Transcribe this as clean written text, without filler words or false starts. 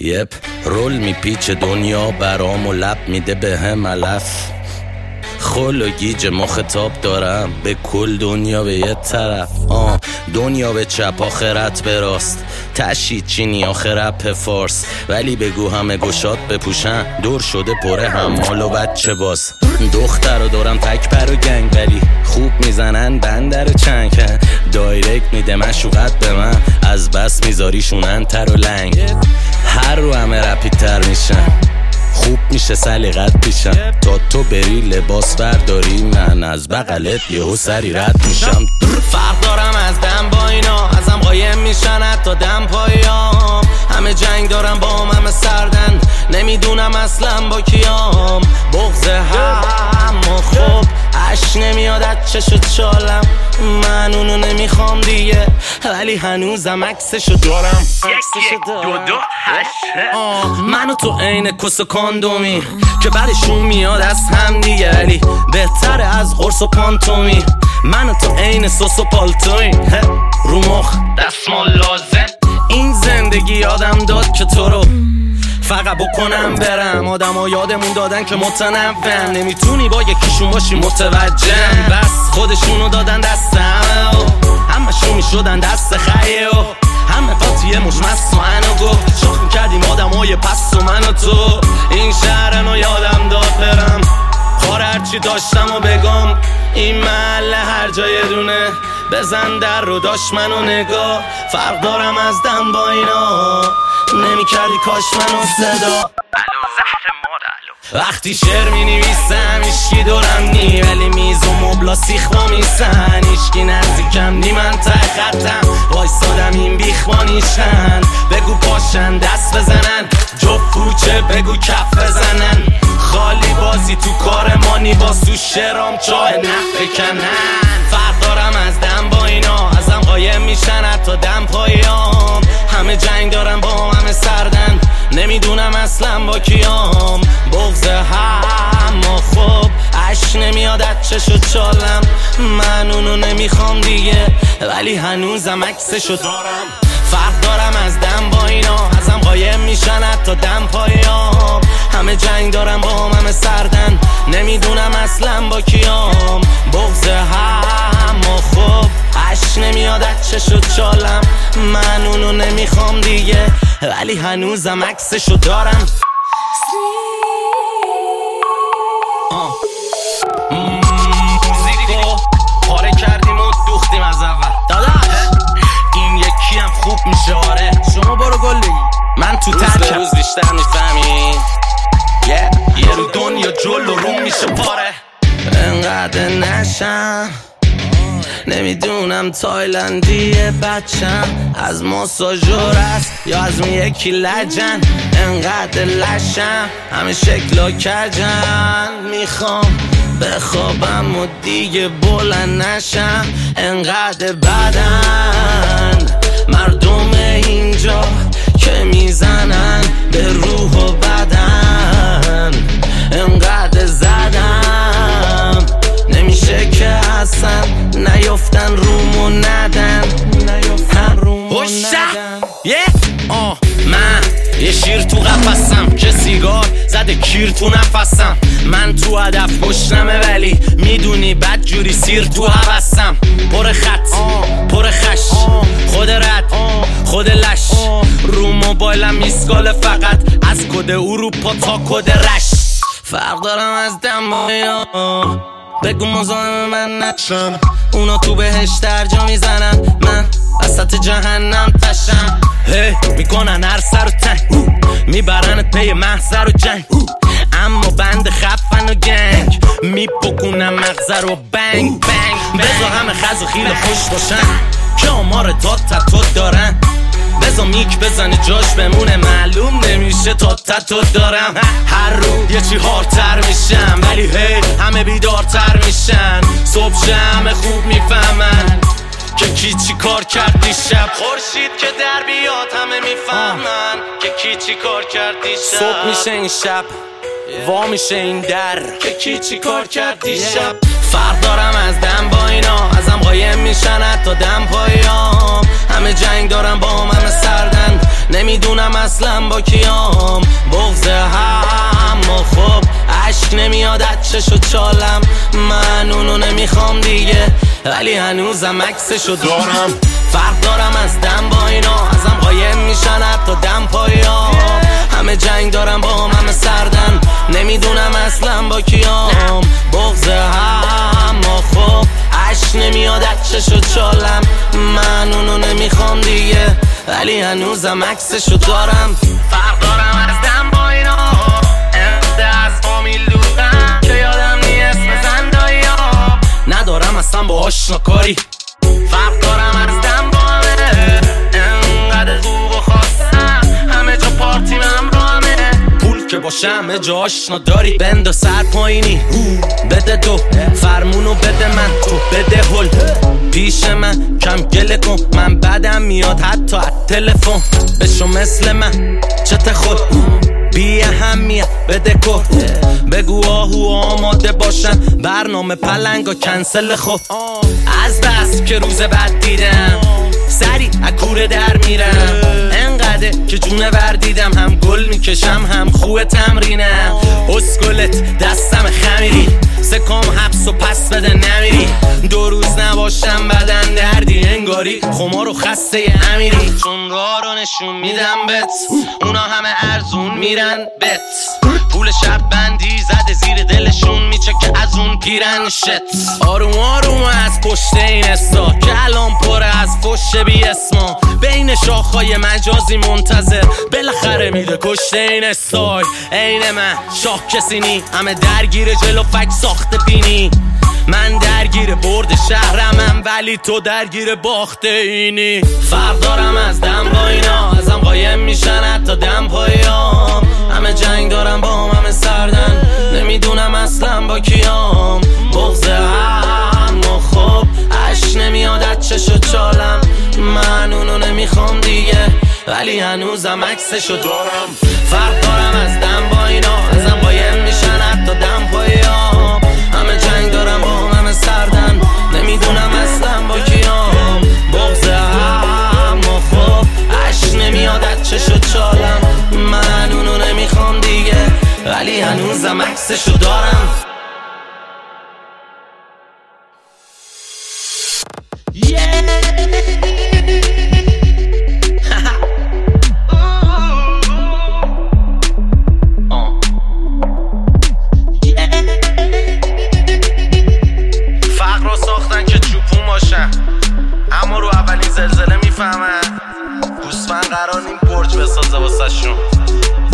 یپ رول میپیچه دنیا برام و لب میده به هم علف. خل و گیج مخاطب دارم به کل دنیا به یه طرف. دنیا به چپ آخرت به راست، تشید چینی آخرت فارس. ولی بگو همه گشاد بپوشن، دور شده پره همال و بچه باز. دختر رو دارم تک پر و گنگ، ولی خوب میزنن بندر و چنگ. دایرکت میده مشوقت به من، از بس میذاریشونن تر و لنگ. هر رو همه رپیدتر میشن، خوب میشه سلیقت پیشم. تا تو بری لباس برداری، من از بغلت یهو سری رد میشم. فرق دارم از دم با اینا، ازم قایم میشن حتی دم پایام. همه جنگ دارم با همه سردن، نمیدونم اصلا با کیام. بغض هم و خوب عشق نمیاد از چش و چالم. من اونو نمیخوام دیگه، ولی هنوزم عکسشو دارم. منو تو عین کس و کاندومی که بعدشون میاد از هم دیگه، ولی بهتره از قرص و پانتومی. منو تو عین سس و پالتوی، رو مخ دستمال لازم. این زندگی یادم داد که تو رو فقط بکنم برم. آدم ها یادمون دادن که متنوعن، نمیتونی با یکیشون باشی متوجه. بس خودشونو دادن دست همه شون میشدن دست خیه و همه قاطیه مجمس و منو گفت. شخ میکردیم آدم های پس و من و تو. این شهرنو یادم داد برم، کار هرچی داشتم و بگم. این محله هر جای دونه بزن در رو داشت منو نگاه. فرق دارم از دم با اینا، نمی کردی کاش منو صدا. وقتی شعر می نویسم ایشکی دورم نی، ولی میز و مبلا سیخ با میسن. ایشکی نزدیکم نی، من ته خطم وایستادم این بیخ با نیشن. بگو پاشن دست بزنن، جفت پوچه بگو کف بزنن. خالی بازی تو کار مانی، باز تو شعرام چاه نف بکنن. فرق دارم از دم با اینا، ازم قایم میشن حتی دم پایام. همه جنگ دارم با همه سردن، نمیدونم اصلا با کیام. بغض هم و خوب عشق نمیاد از چش و چالم. من اونو نمیخوام دیگه، ولی هنوزم عکسشو دارم. فرق دارم از دم با اینا، ازم قایم میشن حتی دم پایام. همه جنگ دارم با همه سردن، نمیدونم اصلا با کیام. بغض هم و خوب عشق نمیاد از چش و چالم. من اونو نمیخوام دیگه، ولی هنوزم عکسشو دارم. موزیکو پاره کردیم و دوختیم از اول دادا. این یکی هم خوب میشه آره. شما برو گلی، من تو ترکم. روز بیشتر میفهمی یه رو دنیا جلو روم میشه پاره. انقدر نشم نمیدونم تایلندیه بچم، از ماساژور است یا از اون یکی لجن. انقدر لشم همه شکلا کجن، میخوام بخوابم و دیگه بلند نشم. انقدر بدن مردم اینجا که میزنن به روح و بدن. انقدر زدم نمیشه که اصلا نیفتن رومو ندن. من یه شیر تو قفسم که سیگار زده کیر تو نفسم. من تو هدف پشتمه، ولی میدونی بد جوری سیر تو حوثم. پر خط پر خش، خود رد خود لش. رو موبایلم میسکاله فقط از کد اروپا تا کد رش. فرق دارم از دم با اینا، بگو مزاحم من نشم. اونا تو بهش درجا میزنن، من وسط جهنم تشم. میکنن هر سر و تنگ، میبرنت پی محضر و جنگ. اما بند خفن و گنگ، میپکونم مغزه رو بنگ بنگ. بزا همه خز و خیل خوش باشن که آمار داد تتو دارن. بزا میک بزنه جاش بمونه، معلوم نمیشه تا تتو دارم. هر رو یه چی هارتر میشم، ولی همه بیدارتر میشن. صبح همه خوب میفهمن که کی چی کار کرد دیشب. خورشید که در بیاد همه میفهمن که کی چی کار کرد دیشب. صبح میشه این شب وا میشه این در که کی چی کار کرد دیشب. فرق دارم از دم با اینا، ازم قایم میشن حتی دم پایام. همه جنگ دارم با همه سردن، نمیدونم اصلا با کیام. بغضه اما خب عشق نمیاد از چشو چالم. من اونو نمیخوام دیگه ولی هنوزم عکسشو دارم. فرق دارم از دم با اینا، ازم قایم میشن حتی دم پایا. همه جنگ دارم با همه سردن، نمیدونم اصلا با کیام. بغضه اما خب عشق نمیاد از چشو چالم. من اونو نمیخوام دیگه ولی هنوزم عکسشو دارم. فرق دارم از دم با اینا، انده از فامیل دورم که یادم نیست بزن دایا. ندارم اصلا با آشنا کاری. فرق دارم از دم با همه، انقدر خوب و خواستم همه جا پارتی من با همه. پول که باشه همه جا آشنا داری. بند سر پایینی بده دو، فرمونو بده من تو بده هل. پیش من کم گله کن، من بدم میاد حتی از تلفن. بشو مثل من چته خود بی اهمیت بده کرد. بگو آهو آماده باشن برنامه پلنگا کنسل خود. از بس که روز بعد دیدم سری اکوره در میرم. انقدر که جونه ور دیدم هم گل میکشم هم خوه تمرینم. اسکلت دستم خمیری سکام حبس و پس بده نمیری. 2 روز نباشم بدن دردی انگاری خمار و خسته امیری. چون راه رو نشون میدم بت، اونا همه ارزون میرن بت. پول شرط بندی زده زیر دلشون میچه که از اون پیرن شت. آروم آروم از پشت این استا که الان پره از فش بی اسما. بین شاخهای مجازی منتظر بالاخره میده کشته این استای. عین من شاه کسی نی، همه درگیر جلو فک ساخته بینی. من درگیر برد شهرمم ولی تو درگیر باخته اینی. فرق دارم از دم با اینا، ازم قایم میشن حتی دم پایام. همه جنگ دارم با همه سردن، نمیدونم اصلا با کیام. بغضه اما خب عشق نمیاد از چشو چالم. من اونو نمیخوام دیگه ولی هنوزم عکسشو دارم. فرق دارم از دم با اینا، ازم قایم میشن حتی دم پایام. همه جنگ دارم با همه سردن، نمیدونم اصلا با کیام. بغضه اما خب عشق نمیاد از چشو چالم. من اونو نمیخوام دیگه ولی هنوزم عکسشو دارم. فقر رو ساختن که چوپون باشن، اما رو اولین زلزله میفهمن گوسفند قرار نیم برج بسازه واسه شون.